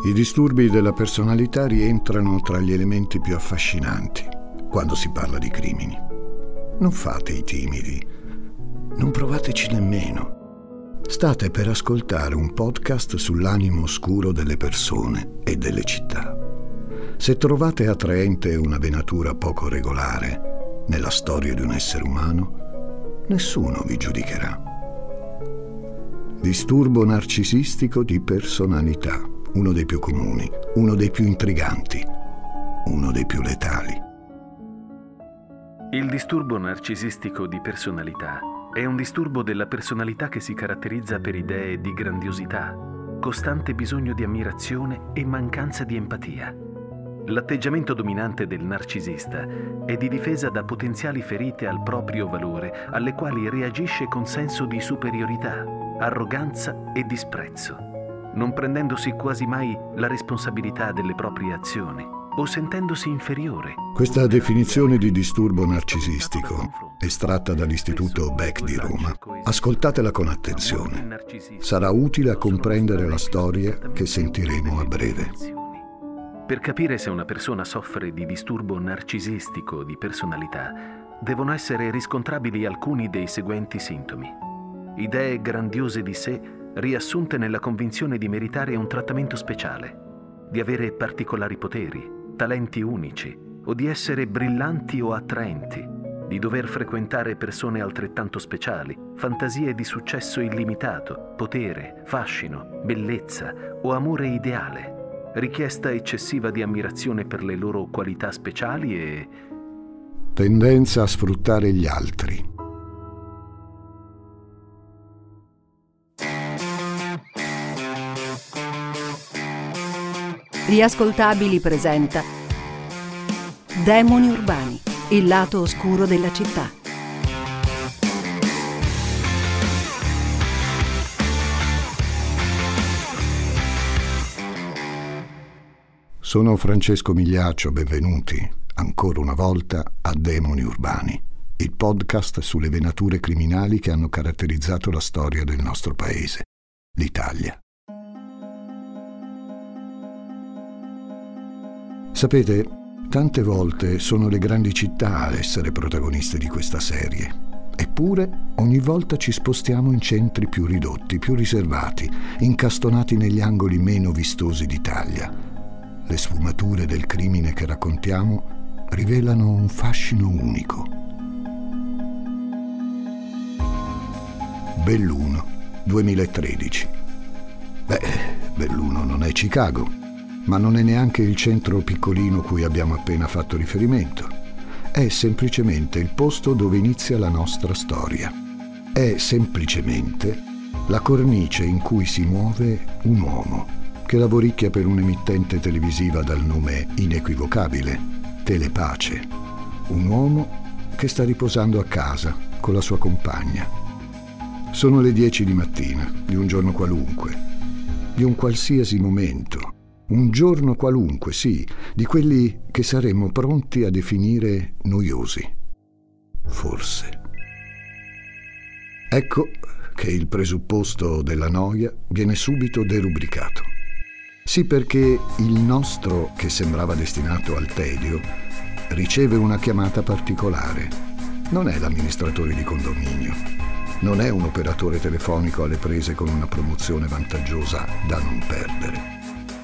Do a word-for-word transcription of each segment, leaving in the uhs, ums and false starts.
I disturbi della personalità rientrano tra gli elementi più affascinanti quando si parla di crimini. Non fate i timidi, non provateci nemmeno. State per ascoltare un podcast sull'animo oscuro delle persone e delle città. Se trovate attraente una venatura poco regolare nella storia di un essere umano, nessuno vi giudicherà. Disturbo narcisistico di personalità. Uno dei più comuni, uno dei più intriganti, uno dei più letali. Il disturbo narcisistico di personalità è un disturbo della personalità che si caratterizza per idee di grandiosità, costante bisogno di ammirazione e mancanza di empatia. L'atteggiamento dominante del narcisista è di difesa da potenziali ferite al proprio valore, alle quali reagisce con senso di superiorità, arroganza e disprezzo, non prendendosi quasi mai la responsabilità delle proprie azioni o sentendosi inferiore. Questa definizione di disturbo narcisistico, estratta dall'Istituto Beck di Roma, ascoltatela con attenzione. Sarà utile a comprendere la storia che sentiremo a breve. Per capire se una persona soffre di disturbo narcisistico di personalità, devono essere riscontrabili alcuni dei seguenti sintomi: idee grandiose di sé, riassunte nella convinzione di meritare un trattamento speciale, di avere particolari poteri, talenti unici o di essere brillanti o attraenti, di dover frequentare persone altrettanto speciali, fantasie di successo illimitato, potere, fascino, bellezza o amore ideale, richiesta eccessiva di ammirazione per le loro qualità speciali e tendenza a sfruttare gli altri. Riascoltabili presenta Demoni urbani, il lato oscuro della città. Sono Francesco Migliaccio, benvenuti ancora una volta a Demoni urbani, il podcast sulle venature criminali che hanno caratterizzato la storia del nostro paese, l'Italia. Sapete, tante volte sono le grandi città ad essere protagoniste di questa serie. Eppure, ogni volta ci spostiamo in centri più ridotti, più riservati, incastonati negli angoli meno vistosi d'Italia. Le sfumature del crimine che raccontiamo rivelano un fascino unico. Belluno, duemilatredici. Beh, Belluno non è Chicago, ma non è neanche il centro piccolino cui abbiamo appena fatto riferimento. È semplicemente il posto dove inizia la nostra storia. È semplicemente la cornice in cui si muove un uomo che lavoricchia per un'emittente televisiva dal nome inequivocabile, Telepace. Un uomo che sta riposando a casa con la sua compagna. Sono le dieci di mattina, di un giorno qualunque, di un qualsiasi momento. Un giorno qualunque, sì, di quelli che saremmo pronti a definire noiosi. Forse. Ecco che il presupposto della noia viene subito derubricato. Sì, perché il nostro, che sembrava destinato al tedio, riceve una chiamata particolare. Non è l'amministratore di condominio, non è un operatore telefonico alle prese con una promozione vantaggiosa da non perdere.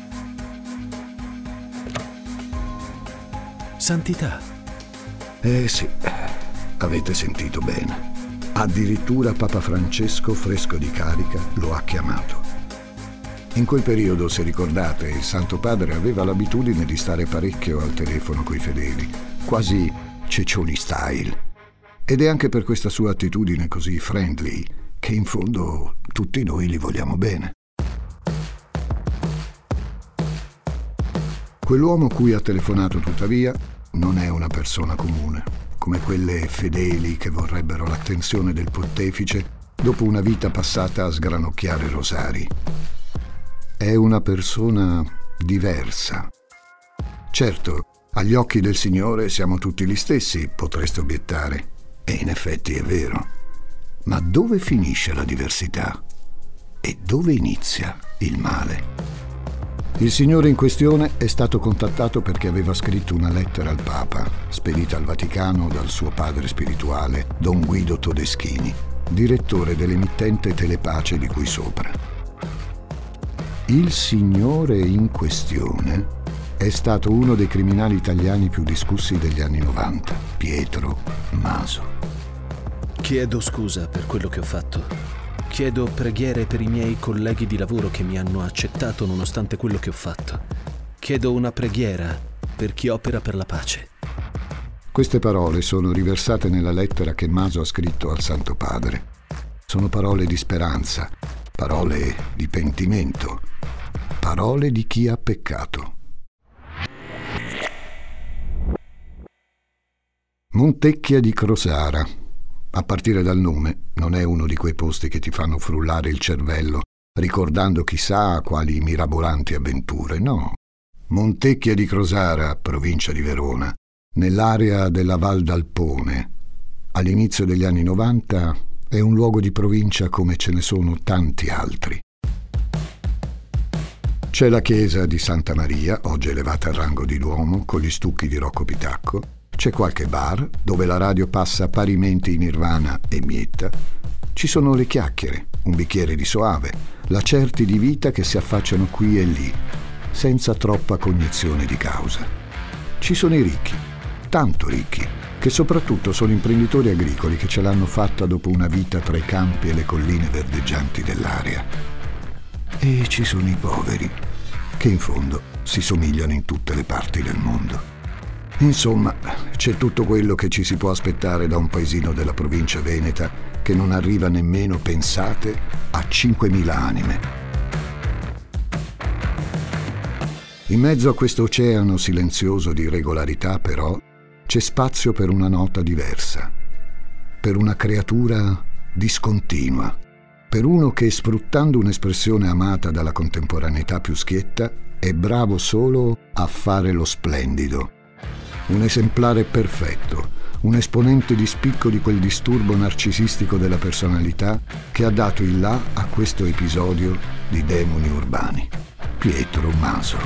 Santità. Eh sì, avete sentito bene. Addirittura Papa Francesco, fresco di carica, lo ha chiamato. In quel periodo, se ricordate, il Santo Padre aveva l'abitudine di stare parecchio al telefono coi fedeli, quasi ceccioni style. Ed è anche per questa sua attitudine così friendly che in fondo tutti noi gli vogliamo bene. Quell'uomo cui ha telefonato, tuttavia, non è una persona comune, come quelle fedeli che vorrebbero l'attenzione del pontefice dopo una vita passata a sgranocchiare rosari. È una persona diversa. Certo, agli occhi del Signore siamo tutti gli stessi, potreste obiettare, e in effetti è vero. Ma dove finisce la diversità? E dove inizia il male? Il signore in questione è stato contattato perché aveva scritto una lettera al Papa, spedita al Vaticano dal suo padre spirituale, Don Guido Todeschini, direttore dell'emittente Telepace di cui sopra. Il signore in questione è stato uno dei criminali italiani più discussi degli anni novanta, Pietro Maso. Chiedo scusa per quello che ho fatto. Chiedo preghiere per i miei colleghi di lavoro che mi hanno accettato nonostante quello che ho fatto. Chiedo una preghiera per chi opera per la pace. Queste parole sono riversate nella lettera che Maso ha scritto al Santo Padre. Sono parole di speranza, parole di pentimento, parole di chi ha peccato. Montecchia di Crosara. A partire dal nome, non è uno di quei posti che ti fanno frullare il cervello, ricordando chissà quali mirabolanti avventure, no. Montecchia di Crosara, provincia di Verona, nell'area della Val d'Alpone. All'inizio degli anni novanta è un luogo di provincia come ce ne sono tanti altri. C'è la chiesa di Santa Maria, oggi elevata al rango di duomo, con gli stucchi di Rocco Pitacco. C'è qualche bar dove la radio passa parimenti in Nirvana e Mietta. Ci sono le chiacchiere, un bicchiere di soave, lacerti di vita che si affacciano qui e lì, senza troppa cognizione di causa. Ci sono i ricchi, tanto ricchi, che soprattutto sono imprenditori agricoli che ce l'hanno fatta dopo una vita tra i campi e le colline verdeggianti dell'area. E ci sono i poveri, che in fondo si somigliano in tutte le parti del mondo. Insomma, c'è tutto quello che ci si può aspettare da un paesino della provincia veneta che non arriva nemmeno, pensate, a cinquemila anime. In mezzo a questo oceano silenzioso di irregolarità, però, c'è spazio per una nota diversa, per una creatura discontinua, per uno che, sfruttando un'espressione amata dalla contemporaneità più schietta, è bravo solo a fare lo splendido. Un esemplare perfetto, un esponente di spicco di quel disturbo narcisistico della personalità che ha dato il là a questo episodio di Demoni Urbani. Pietro Maso.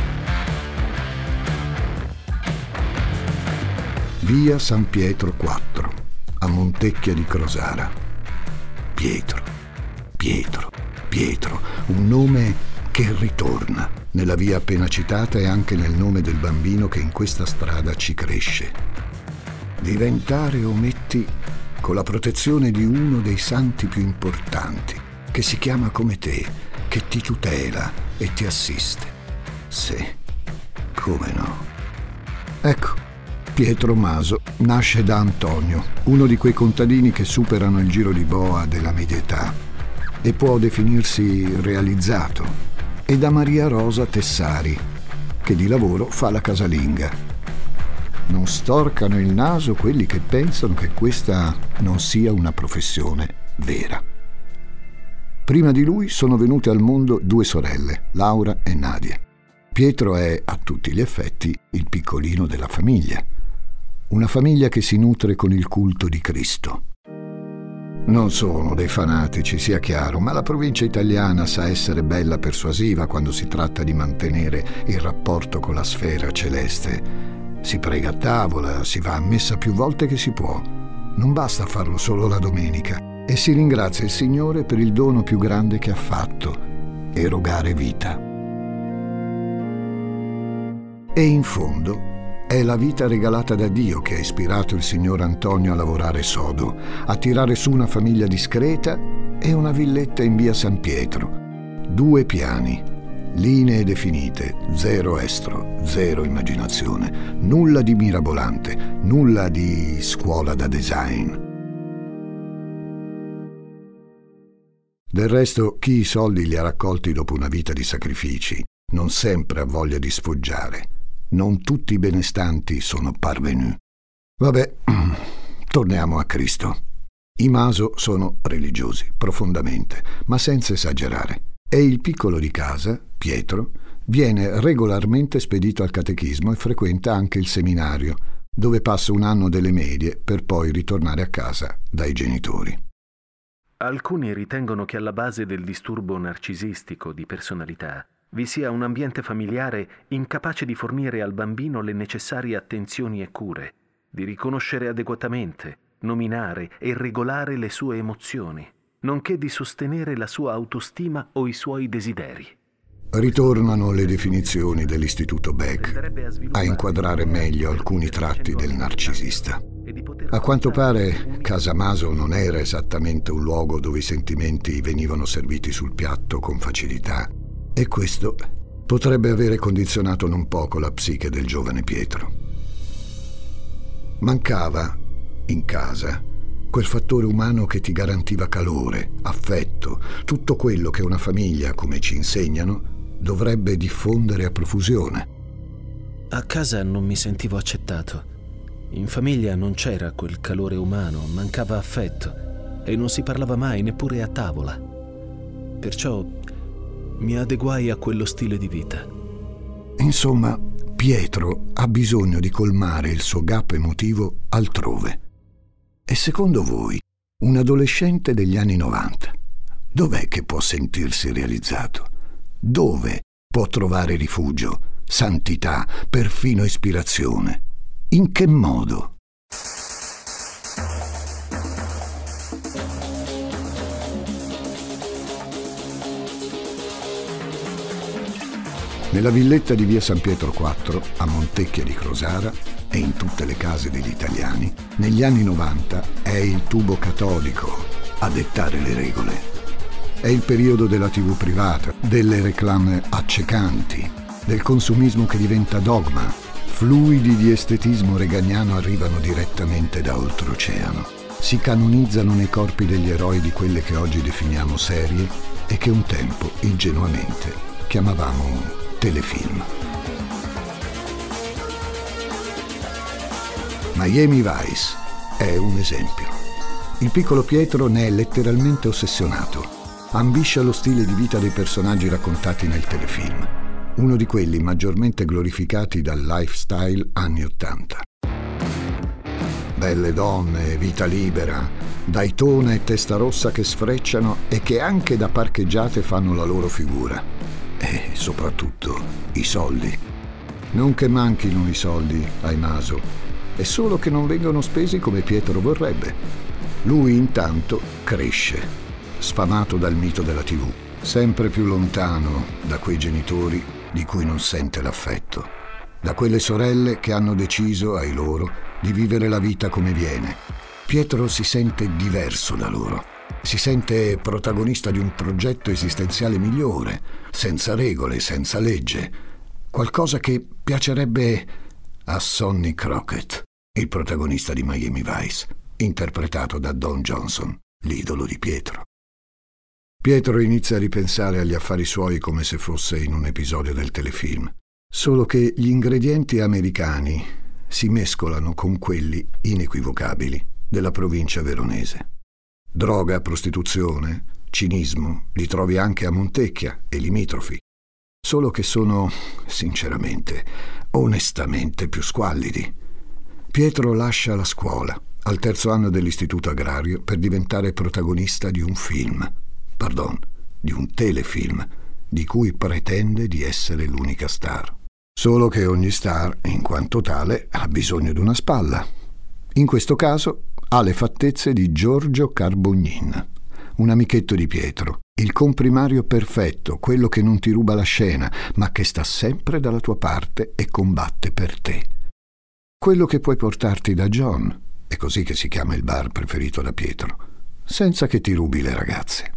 Via San Pietro quattro, a Montecchia di Crosara. Pietro, Pietro, Pietro, un nome che ritorna nella via appena citata e anche nel nome del bambino che in questa strada ci cresce. Diventare ometti con la protezione di uno dei santi più importanti, che si chiama come te, che ti tutela e ti assiste. Sì, come no. Ecco, Pietro Maso nasce da Antonio, uno di quei contadini che superano il giro di boa della media età e può definirsi realizzato, e da Maria Rosa Tessari, che di lavoro fa la casalinga. Non storcano il naso quelli che pensano che questa non sia una professione vera. Prima di lui sono venute al mondo due sorelle, Laura e Nadia. Pietro è, a tutti gli effetti, il piccolino della famiglia. Una famiglia che si nutre con il culto di Cristo. Non sono dei fanatici, sia chiaro, ma la provincia italiana sa essere bella persuasiva quando si tratta di mantenere il rapporto con la sfera celeste. Si prega a tavola, si va a messa più volte che si può. Non basta farlo solo la domenica e si ringrazia il Signore per il dono più grande che ha fatto, erogare vita. E in fondo è la vita regalata da Dio che ha ispirato il signor Antonio a lavorare sodo, a tirare su una famiglia discreta e una villetta in via San Pietro. Due piani, linee definite, zero estro, zero immaginazione, nulla di mirabolante, nulla di scuola da design. Del resto, chi i soldi li ha raccolti dopo una vita di sacrifici non sempre ha voglia di sfoggiare. Non tutti i benestanti sono parvenu. Vabbè, torniamo a Cristo. I Maso sono religiosi, profondamente, ma senza esagerare. E il piccolo di casa, Pietro, viene regolarmente spedito al catechismo e frequenta anche il seminario, dove passa un anno delle medie per poi ritornare a casa dai genitori. Alcuni ritengono che alla base del disturbo narcisistico di personalità vi sia un ambiente familiare incapace di fornire al bambino le necessarie attenzioni e cure, di riconoscere adeguatamente, nominare e regolare le sue emozioni, nonché di sostenere la sua autostima o i suoi desideri. Ritornano le definizioni dell'Istituto Beck a inquadrare meglio alcuni tratti del narcisista. A quanto pare, Casa Maso non era esattamente un luogo dove i sentimenti venivano serviti sul piatto con facilità, e questo potrebbe avere condizionato non poco la psiche del giovane Pietro. Mancava, in casa, quel fattore umano che ti garantiva calore, affetto, tutto quello che una famiglia, come ci insegnano, dovrebbe diffondere a profusione. A casa non mi sentivo accettato. In famiglia non c'era quel calore umano, mancava affetto e non si parlava mai neppure a tavola. Perciò mi adeguai a quello stile di vita. Insomma, Pietro ha bisogno di colmare il suo gap emotivo altrove. E secondo voi, un adolescente degli anni novanta, dov'è che può sentirsi realizzato? Dove può trovare rifugio, santità, perfino ispirazione? In che modo? Nella villetta di via San Pietro quattro, a Montecchia di Crosara e in tutte le case degli italiani, negli anni novanta è il tubo catodico a dettare le regole. È il periodo della tivù privata, delle reclame accecanti, del consumismo che diventa dogma. Fluidi di estetismo reganiano arrivano direttamente da oltreoceano. Si canonizzano nei corpi degli eroi di quelle che oggi definiamo serie e che un tempo, ingenuamente, chiamavamo telefilm. Miami Vice è un esempio. Il piccolo Pietro ne è letteralmente ossessionato. Ambisce allo stile di vita dei personaggi raccontati nel telefilm, uno di quelli maggiormente glorificati dal lifestyle anni Ottanta. Belle donne, vita libera, Daytona e Testarossa che sfrecciano e che anche da parcheggiate fanno la loro figura. E soprattutto i soldi. Non che manchino i soldi ai Maso, è solo che non vengono spesi come Pietro vorrebbe. Lui intanto cresce, sfamato dal mito della tivù, sempre più lontano da quei genitori di cui non sente l'affetto, da quelle sorelle che hanno deciso, ai loro, di vivere la vita come viene. Pietro si sente diverso da loro, si sente protagonista di un progetto esistenziale migliore, senza regole, senza legge, qualcosa che piacerebbe a Sonny Crockett, il protagonista di Miami Vice, interpretato da Don Johnson, l'idolo di Pietro. Pietro inizia a ripensare agli affari suoi come se fosse in un episodio del telefilm, solo che gli ingredienti americani si mescolano con quelli inequivocabili della provincia veronese. Droga, prostituzione, cinismo li trovi anche a Montecchia e limitrofi, solo che sono, sinceramente, onestamente più squallidi. Pietro lascia la scuola al terzo anno dell'istituto agrario per diventare protagonista di un film, pardon, di un telefilm, di cui pretende di essere l'unica star. Solo che ogni star, in quanto tale, ha bisogno di una spalla. In questo caso ha le fattezze di Giorgio Carbognin, un amichetto di Pietro, il comprimario perfetto, quello che non ti ruba la scena, ma che sta sempre dalla tua parte e combatte per te. Quello che puoi portarti da John, è così che si chiama il bar preferito da Pietro, senza che ti rubi le ragazze.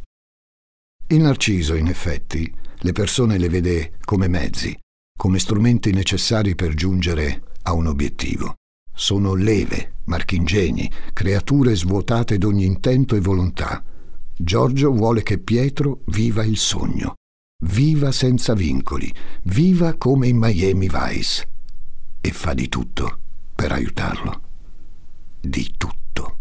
Il Narciso, in effetti, le persone le vede come mezzi, come strumenti necessari per giungere a un obiettivo. Sono leve, marchingegni, creature svuotate d'ogni intento e volontà. Giorgio vuole che Pietro viva il sogno, viva senza vincoli, viva come in Miami Vice, e fa di tutto per aiutarlo. Di tutto.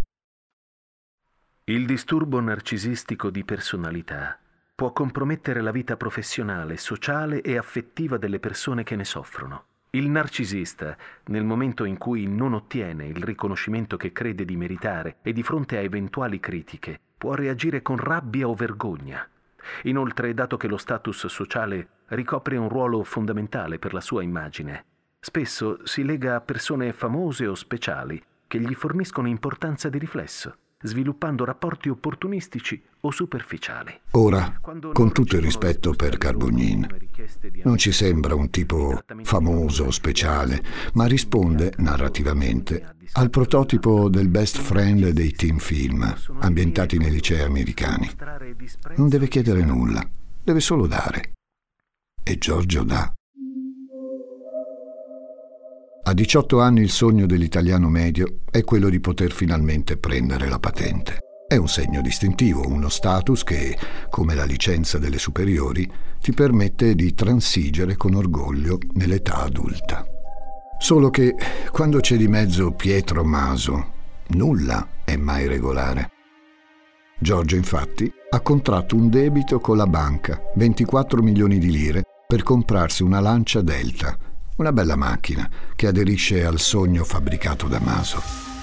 Il disturbo narcisistico di personalità può compromettere la vita professionale, sociale e affettiva delle persone che ne soffrono. Il narcisista, nel momento in cui non ottiene il riconoscimento che crede di meritare e di fronte a eventuali critiche, può reagire con rabbia o vergogna. Inoltre, dato che lo status sociale ricopre un ruolo fondamentale per la sua immagine, spesso si lega a persone famose o speciali che gli forniscono importanza di riflesso, sviluppando rapporti opportunistici o superficiali. Ora, con tutto il rispetto per Carbognin, non ci sembra un tipo famoso o speciale, ma risponde, narrativamente, al prototipo del best friend dei teen film, ambientati nei licei americani. Non deve chiedere nulla, deve solo dare. E Giorgio dà. A diciotto anni il sogno dell'italiano medio è quello di poter finalmente prendere la patente. È un segno distintivo, uno status che, come la licenza delle superiori, ti permette di transigere con orgoglio nell'età adulta. Solo che, quando c'è di mezzo Pietro Maso, nulla è mai regolare. Giorgio, infatti, ha contratto un debito con la banca, ventiquattro milioni di lire, per comprarsi una Lancia Delta, una bella macchina che aderisce al sogno fabbricato da Maso.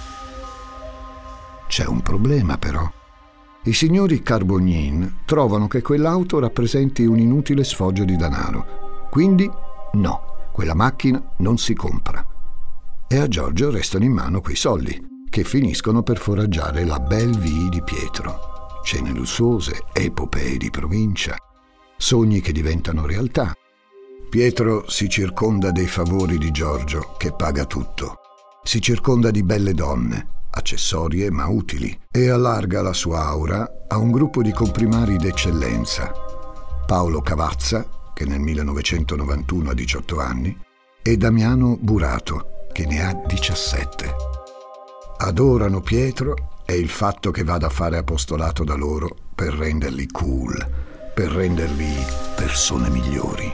C'è un problema, però. I signori Carbognin trovano che quell'auto rappresenti un inutile sfoggio di denaro. Quindi, no, quella macchina non si compra. E a Giorgio restano in mano quei soldi, che finiscono per foraggiare la belle vie di Pietro. Cene lussuose, epopee di provincia, sogni che diventano realtà. Pietro si circonda dei favori di Giorgio, che paga tutto. Si circonda di belle donne, accessorie ma utili, e allarga la sua aura a un gruppo di comprimari d'eccellenza. Paolo Cavazza, che nel millenovecentonovantuno ha diciotto anni, e Damiano Burato, che ne ha diciassette. Adorano Pietro e il fatto che vada a fare apostolato da loro per renderli cool, per renderli persone migliori.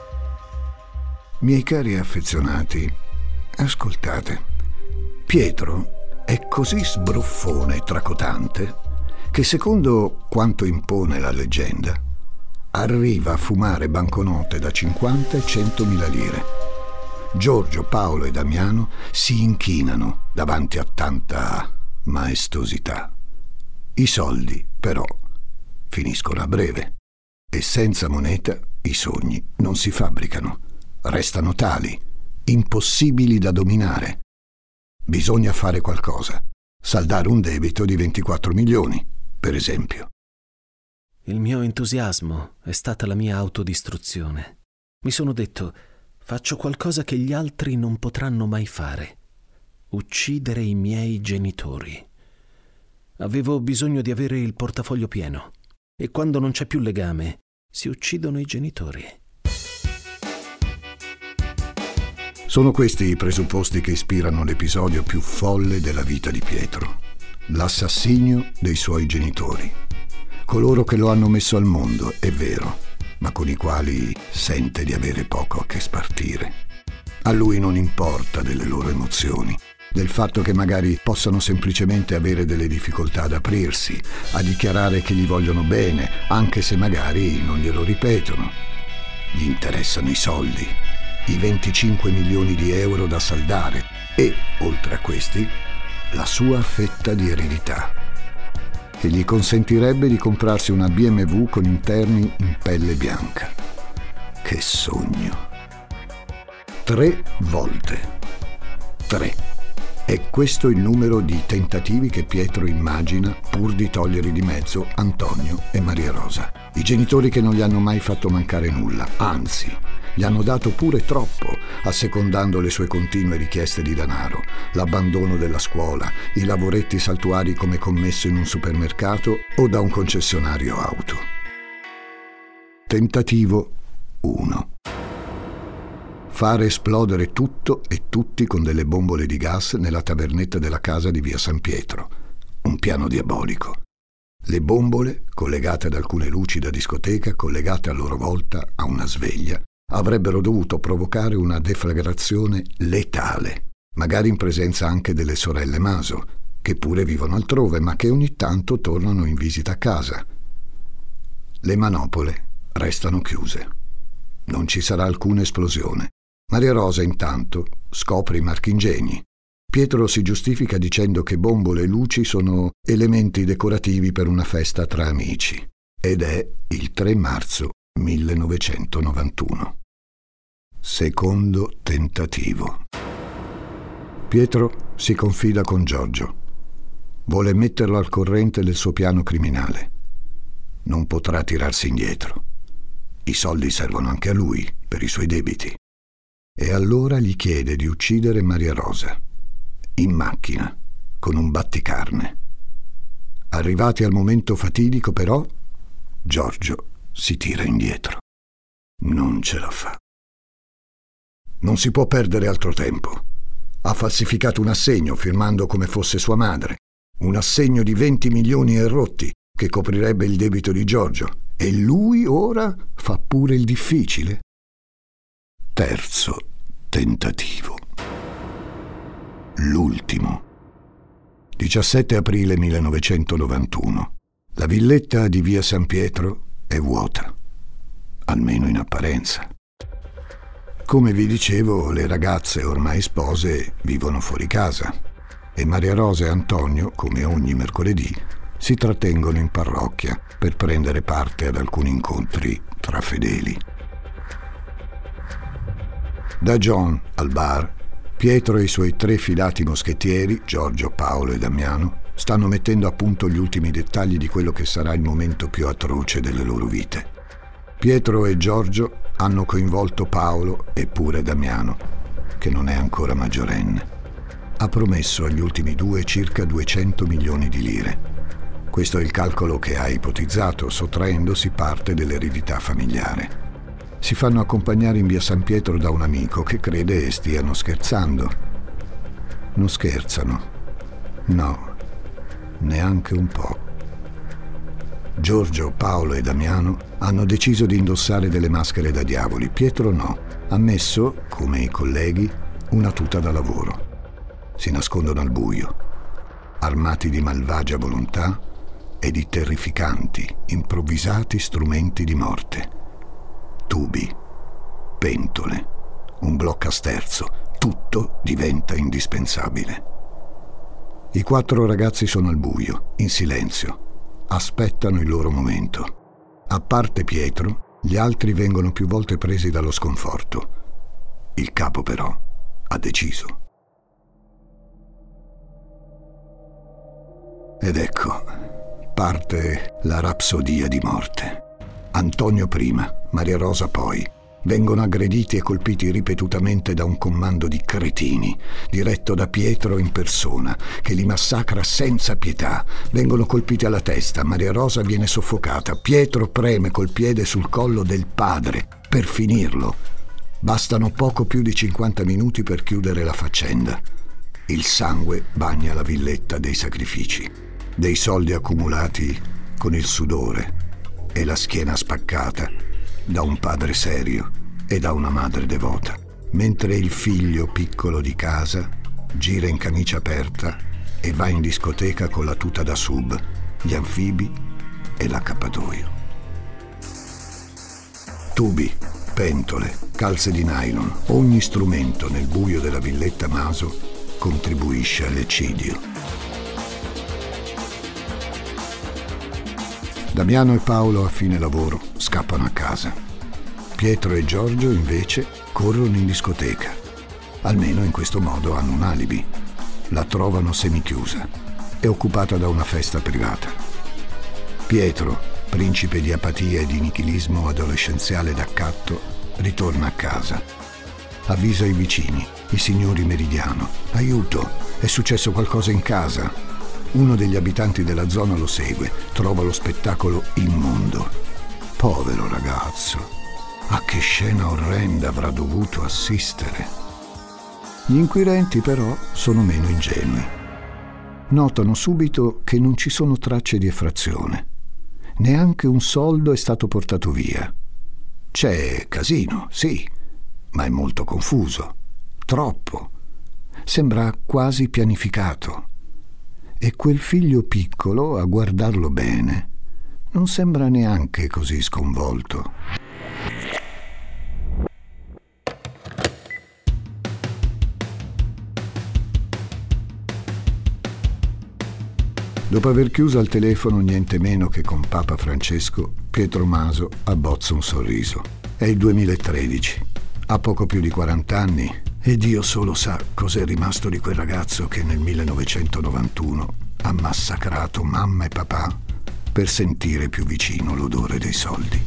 Miei cari affezionati, ascoltate. Pietro è così sbruffone e tracotante che, secondo quanto impone la leggenda, arriva a fumare banconote da cinquanta e centomila lire. Giorgio, Paolo e Damiano si inchinano davanti a tanta maestosità. I soldi, però, finiscono a breve e senza moneta i sogni non si fabbricano. Restano tali, impossibili da dominare. Bisogna fare qualcosa. Saldare un debito di ventiquattro milioni, per esempio. Il mio entusiasmo è stata la mia autodistruzione. Mi sono detto, faccio qualcosa che gli altri non potranno mai fare. Uccidere i miei genitori. Avevo bisogno di avere il portafoglio pieno. E quando non c'è più legame, si uccidono i genitori. Sono questi i presupposti che ispirano l'episodio più folle della vita di Pietro. L'assassinio dei suoi genitori. Coloro che lo hanno messo al mondo, è vero, ma con i quali sente di avere poco a che spartire. A lui non importa delle loro emozioni, del fatto che magari possano semplicemente avere delle difficoltà ad aprirsi, a dichiarare che gli vogliono bene, anche se magari non glielo ripetono. Gli interessano i soldi, i venticinque milioni di euro da saldare e, oltre a questi, la sua fetta di eredità, che gli consentirebbe di comprarsi una B M W con interni in pelle bianca. Che sogno! Tre volte. Tre. È questo il numero di tentativi che Pietro immagina pur di togliere di mezzo Antonio e Maria Rosa. I genitori che non gli hanno mai fatto mancare nulla, anzi, gli hanno dato pure troppo, assecondando le sue continue richieste di denaro, l'abbandono della scuola, i lavoretti saltuari come commesso in un supermercato o da un concessionario auto. Tentativo uno. Fare esplodere tutto e tutti con delle bombole di gas nella tavernetta della casa di via San Pietro. Un piano diabolico. Le bombole, collegate ad alcune luci da discoteca, collegate a loro volta a una sveglia, avrebbero dovuto provocare una deflagrazione letale, magari in presenza anche delle sorelle Maso, che pure vivono altrove, ma che ogni tanto tornano in visita a casa. Le manopole restano chiuse. Non ci sarà alcuna esplosione. Maria Rosa, intanto, scopre i marchingegni. Pietro si giustifica dicendo che bombole e luci sono elementi decorativi per una festa tra amici. Ed è il tre marzo millenovecentonovantuno. Secondo tentativo. Pietro si confida con Giorgio. Vuole metterlo al corrente del suo piano criminale. Non potrà tirarsi indietro. I soldi servono anche a lui, per i suoi debiti. E allora gli chiede di uccidere Maria Rosa, in macchina, con un batticarne. Arrivati al momento fatidico, però, Giorgio si tira indietro. Non ce la fa. Non si può perdere altro tempo. Ha falsificato un assegno firmando come fosse sua madre. Un assegno di venti milioni e rotti che coprirebbe il debito di Giorgio. E lui ora fa pure il difficile. Terzo tentativo. L'ultimo. diciassette aprile millenovecentonovantuno. La villetta di via San Pietro è vuota, almeno in apparenza. Come vi dicevo, le ragazze ormai spose vivono fuori casa e Maria Rosa e Antonio, come ogni mercoledì, si trattengono in parrocchia per prendere parte ad alcuni incontri tra fedeli. Da John al bar, Pietro e i suoi tre fidati moschettieri, Giorgio, Paolo e Damiano, stanno mettendo a punto gli ultimi dettagli di quello che sarà il momento più atroce delle loro vite. Pietro e Giorgio hanno coinvolto Paolo e pure Damiano, che non è ancora maggiorenne. Ha promesso agli ultimi due circa duecento milioni di lire. Questo è il calcolo che ha ipotizzato, sottraendosi parte dell'eredità familiare. Si fanno accompagnare in via San Pietro da un amico che crede stiano scherzando. Non scherzano. No, neanche un po'. Giorgio, Paolo e Damiano hanno deciso di indossare delle maschere da diavoli. Pietro no. Ha messo, come i colleghi, una tuta da lavoro. Si nascondono al buio, armati di malvagia volontà e di terrificanti, improvvisati strumenti di morte. Tubi, pentole, un bloccasterzo, tutto diventa indispensabile. I quattro ragazzi sono al buio, in silenzio, aspettano il loro momento. A parte Pietro, gli altri vengono più volte presi dallo sconforto. Il capo però ha deciso. Ed ecco, parte la rapsodia di morte. Antonio prima, Maria Rosa poi. Vengono aggrediti e colpiti ripetutamente da un comando di cretini, diretto da Pietro in persona, che li massacra senza pietà. Vengono colpiti alla testa, Maria Rosa viene soffocata, Pietro preme col piede sul collo del padre per finirlo. Bastano poco più di cinquanta minuti per chiudere la faccenda. Il sangue bagna la villetta dei sacrifici, dei soldi accumulati con il sudore e la schiena spaccata da un padre serio e da una madre devota, mentre il figlio piccolo di casa gira in camicia aperta e va in discoteca con la tuta da sub, gli anfibi e l'accappatoio. Tubi, pentole, calze di nylon, ogni strumento nel buio della villetta Maso contribuisce all'eccidio. Damiano e Paolo a fine lavoro scappano a casa. Pietro e Giorgio invece corrono in discoteca. Almeno in questo modo hanno un alibi. La trovano semichiusa. È occupata da una festa privata. Pietro, principe di apatia e di nichilismo adolescenziale d'accatto, ritorna a casa. Avvisa i vicini, i signori Meridiano. Aiuto, è successo qualcosa in casa. Uno degli abitanti della zona lo segue, trova lo spettacolo immondo. Povero ragazzo, a che scena orrenda avrà dovuto assistere. Gli inquirenti però sono meno ingenui. Notano subito che non ci sono tracce di effrazione. Neanche un soldo è stato portato via. C'è casino, sì, ma è molto confuso. Troppo. Sembra quasi pianificato. E quel figlio piccolo, a guardarlo bene, non sembra neanche così sconvolto. Dopo aver chiuso al telefono niente meno che con Papa Francesco, Pietro Maso abbozza un sorriso. È il duemilatredici, ha poco più di quaranta anni e Dio solo sa cos'è rimasto di quel ragazzo che nel millenovecentonovantuno ha massacrato mamma e papà per sentire più vicino l'odore dei soldi.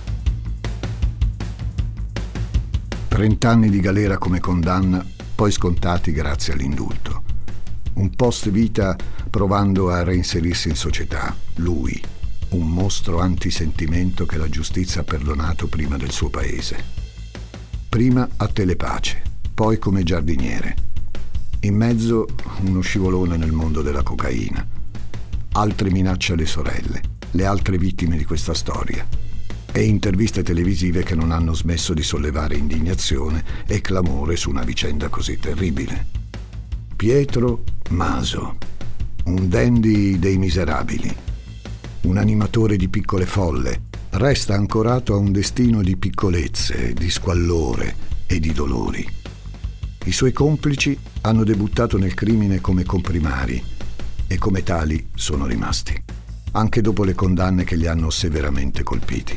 Trent'anni di galera come condanna, poi scontati grazie all'indulto. Un post vita provando a reinserirsi in società. Lui, un mostro antisentimento che la giustizia ha perdonato prima del suo paese. Prima a Telepace, poi come giardiniere. In mezzo uno scivolone nel mondo della cocaina. Altre minacce alle sorelle, le altre vittime di questa storia. E interviste televisive che non hanno smesso di sollevare indignazione e clamore su una vicenda così terribile. Pietro Maso, un dandy dei miserabili, un animatore di piccole folle, resta ancorato a un destino di piccolezze, di squallore e di dolori. I suoi complici hanno debuttato nel crimine come comprimari e come tali sono rimasti, anche dopo le condanne che li hanno severamente colpiti.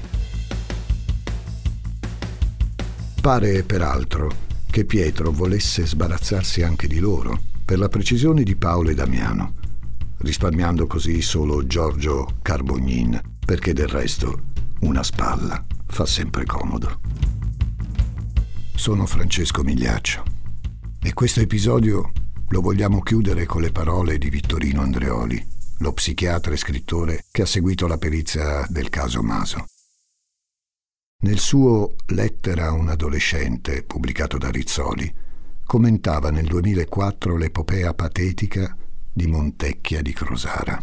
Pare, peraltro, che Pietro volesse sbarazzarsi anche di loro, per la precisione di Paolo e Damiano, risparmiando così solo Giorgio Carbognin, perché del resto una spalla fa sempre comodo. Sono Francesco Migliaccio e questo episodio lo vogliamo chiudere con le parole di Vittorino Andreoli, lo psichiatra e scrittore che ha seguito la perizia del caso Maso. Nel suo Lettera a un adolescente, pubblicato da Rizzoli, commentava nel duemilaquattro l'epopea patetica di Montecchia di Crosara.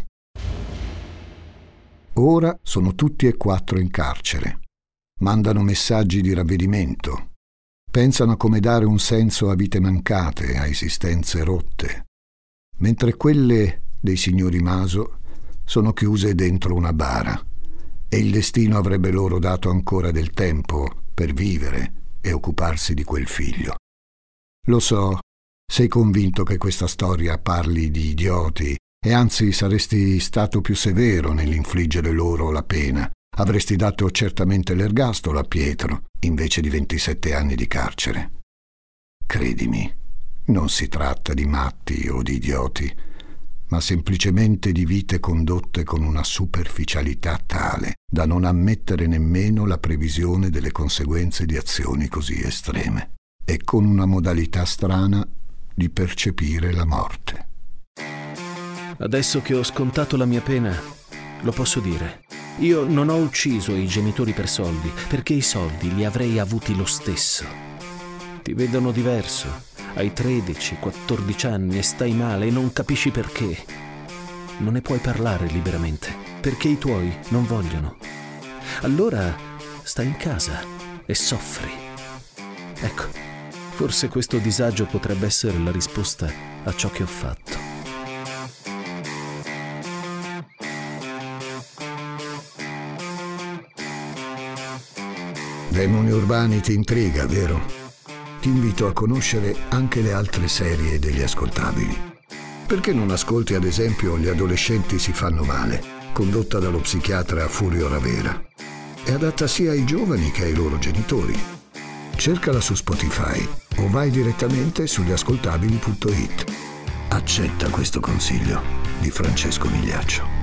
Ora sono tutti e quattro in carcere. Mandano messaggi di ravvedimento. Pensano a come dare un senso a vite mancate, a esistenze rotte. Mentre quelle dei signori Maso sono chiuse dentro una bara e il destino avrebbe loro dato ancora del tempo per vivere e occuparsi di quel figlio. Lo so, sei convinto che questa storia parli di idioti e anzi saresti stato più severo nell'infliggere loro la pena. Avresti dato certamente l'ergastolo a Pietro invece di ventisette anni di carcere. Credimi, non si tratta di matti o di idioti, ma semplicemente di vite condotte con una superficialità tale da non ammettere nemmeno la previsione delle conseguenze di azioni così estreme e con una modalità strana di percepire la morte. Adesso che ho scontato la mia pena, lo posso dire. Io non ho ucciso i genitori per soldi, perché i soldi li avrei avuti lo stesso. Ti vedono diverso. Hai tredici, quattordici anni e stai male e non capisci perché. Non ne puoi parlare liberamente, perché i tuoi non vogliono. Allora stai in casa e soffri. Ecco, forse questo disagio potrebbe essere la risposta a ciò che ho fatto. Demoni Urbani ti intriga, vero? Ti invito a conoscere anche le altre serie degli ascoltabili. Perché non ascolti ad esempio Gli adolescenti si fanno male, condotta dallo psichiatra Furio Ravera? È adatta sia ai giovani che ai loro genitori. Cercala su Spotify o vai direttamente su gliascoltabili punto it. Accetta questo consiglio di Francesco Migliaccio.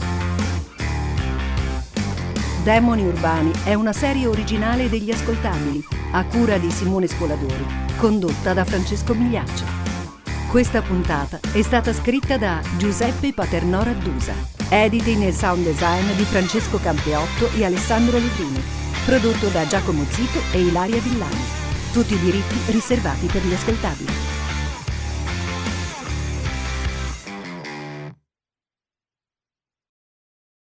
Demoni Urbani è una serie originale degli Ascoltabili, a cura di Simone Spoladori, condotta da Francesco Migliaccio. Questa puntata è stata scritta da Giuseppe Paternò Raddusa, editing e sound design di Francesco Campeotto e Alessandro Levrini, prodotto da Giacomo Zito e Ilaria Villani. Tutti i diritti riservati per gli Ascoltabili.